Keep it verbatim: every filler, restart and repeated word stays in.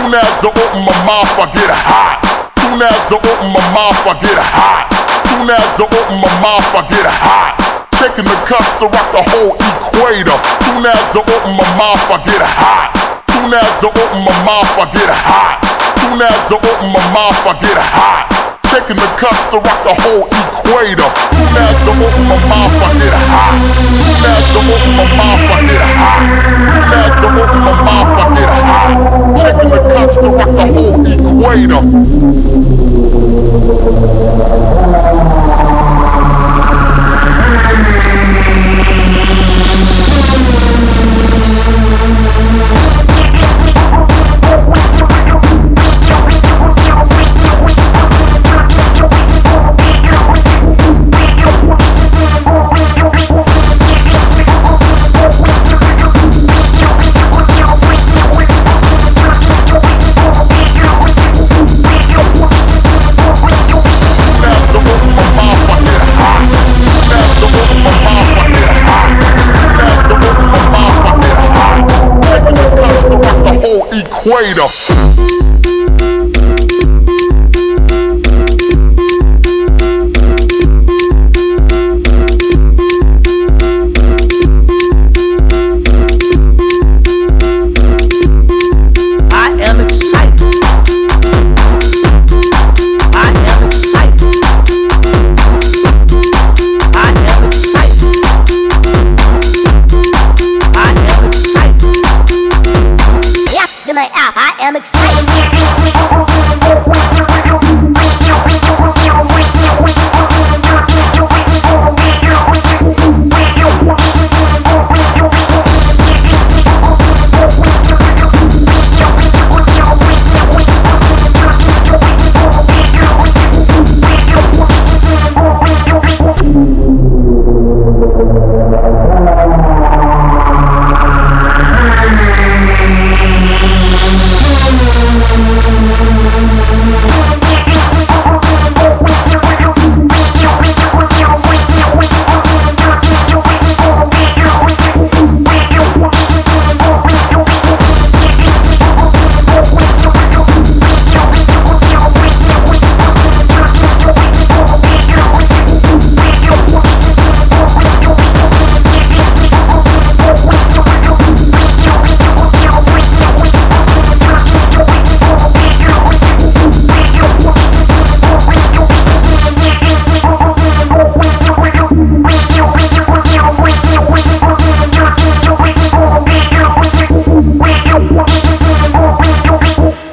Soon as I open my mouth, I get hot. Soon as I open my mouth, I get hot. Soon as I open my mouth, I get hot. Taking the cuffs to rock the whole equator. Soon as I open my mouth, I get hot. Soon as I open my mouth, I get hot. Soon as I open my mouth, I get hot. Taking the cuffs to rock the whole equator. Soon as I open my mouth, I get hot. Soon as I open my mouth, I get hot. Soon as I open my mouth, I get hot. Taking the cuffs to rock the whole equator. Equator. I am excited.